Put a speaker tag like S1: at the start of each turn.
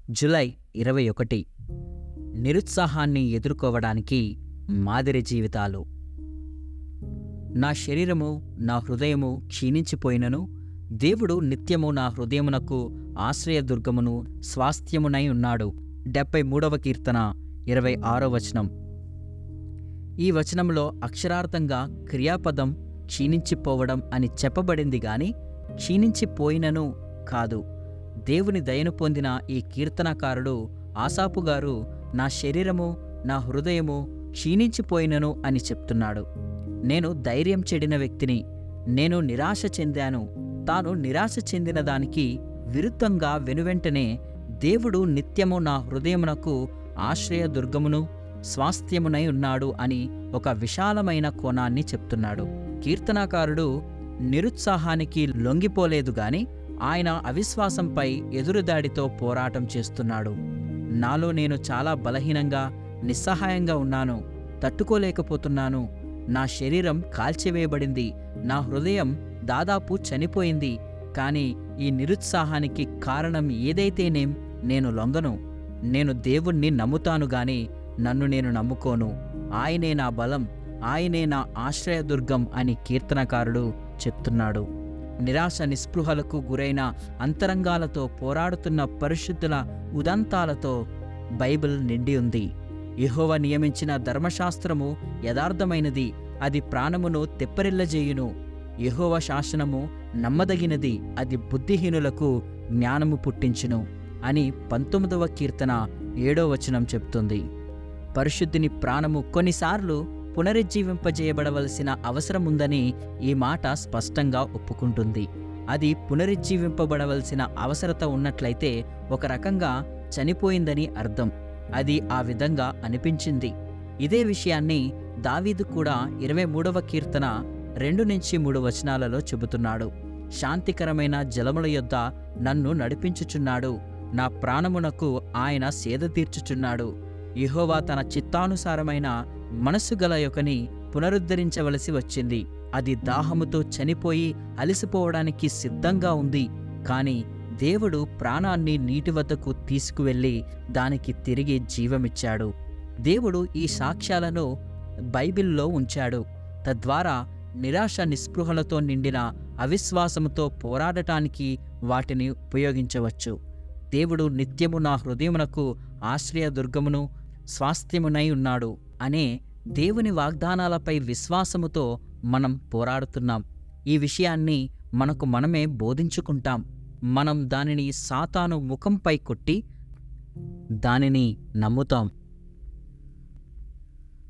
S1: July 21. నిరుత్సాహాన్ని ఎదుర్కోవడానికి మాదిరి జీవితాలు. నా శరీరము నా హృదయము క్షీణించిపోయినను దేవుడు నిత్యము నా హృదయమునకు ఆశ్రయదుర్గమును స్వాస్థ్యమునై ఉన్నాడు. 73వ కీర్తన 26వ వచనం. ఈ వచనంలో అక్షరార్థంగా క్రియాపదం క్షీణించిపోవడం అని చెప్పబడింది గాని క్షీణించిపోయినను కాదు. దేవుని దయను పొందిన ఈ కీర్తనకారుడు ఆసాపు గారు నా శరీరము నా హృదయము క్షీణించిపోయినను అని చెప్తున్నాడు. నేను ధైర్యం చెడిన వ్యక్తిని, నేను నిరాశ చెందాను. తాను నిరాశ చెందిన దానికి విరుద్ధంగా వెనువెంటనే దేవుడు నిత్యము నా హృదయమునకు ఆశ్రయదుర్గమును స్వాస్థ్యమునై ఉన్నాడు అని ఒక విశాలమైన కోణాన్ని చెప్తున్నాడు. కీర్తనాకారుడు నిరుత్సాహానికి లొంగిపోలేదు గాని ఆయన అవిశ్వాసంపై ఎదురుదాడితో పోరాటం చేస్తున్నాడు. నాలో నేను చాలా బలహీనంగా నిస్సహాయంగా ఉన్నాను, తట్టుకోలేకపోతున్నాను. నా శరీరం కాల్చివేయబడింది, నా హృదయం దాదాపు చనిపోయింది. కాని ఈ నిరుత్సాహానికి కారణం ఏదైతేనేం నేను లొంగను. నేను దేవుణ్ణి నమ్ముతాను గాని నన్ను నేను నమ్ముకోను. ఆయనే నా బలం, ఆయనే నా ఆశ్రయదుర్గం అని కీర్తనకారుడు చెప్తున్నాడు. నిరాశ నిస్పృహలకు గురైన అంతరంగాలతో పోరాడుతున్న పరిశుద్ధుల ఉదంతాలతో బైబిల్ నిండి ఉంది. యెహోవా నియమించిన ధర్మశాస్త్రము యథార్థమైనది, అది ప్రాణమును తెప్పరిల్లజేయును. యెహోవా శాసనము నమ్మదగినది, అది బుద్ధిహీనులకు జ్ఞానము పుట్టించును అని 19వ కీర్తన 7వ వచనం చెప్తుంది. పరిశుద్ధుని ప్రాణము కొన్నిసార్లు పునరుజ్జీవింపజేయబడవలసిన అవసరముందని ఈ మాట స్పష్టంగా ఒప్పుకుంటుంది. అది పునరుజ్జీవింపబడవలసిన అవసరత ఉన్నట్లయితే ఒక రకంగా చనిపోయిందని అర్థం. అది ఆ విధంగా అనిపించింది. ఇదే విషయాన్ని దావీదు కూడా 23వ కీర్తన 2-3 వచనాలలో చెబుతున్నాడు. శాంతికరమైన జలముల యొద్ద నన్ను నడిపించుచున్నాడు, నా ప్రాణమునకు ఆయన సేద తీర్చుచున్నాడు. యెహోవా తన చిత్తానుసారమైన మనస్సు గల యొకని పునరుద్ధరించవలసి వచ్చింది. అది దాహముతో చనిపోయి అలసిపోవడానికి సిద్ధంగా ఉంది. కాని దేవుడు ప్రాణాన్ని నీటి వద్దకు తీసుకువెళ్ళి దానికి తిరిగి జీవమిచ్చాడు. దేవుడు ఈ సాక్ష్యాలను బైబిల్లో ఉంచాడు. తద్వారా నిరాశ నిస్పృహలతో నిండిన అవిశ్వాసముతో పోరాడటానికి వాటిని ఉపయోగించవచ్చు. దేవుడు నిత్యము నా హృదయమునకు ఆశ్రయదుర్గమును స్వాస్థ్యమునై ఉన్నాడు అనే దేవుని వాగ్దానాలపై విశ్వాసముతో మనం పోరాడుతున్నాం. ఈ విషయాన్ని మనకు మనమే బోధించుకుంటాం. మనం దానిని సాతాను ముఖంపై కొట్టి దానిని నమ్ముతాం.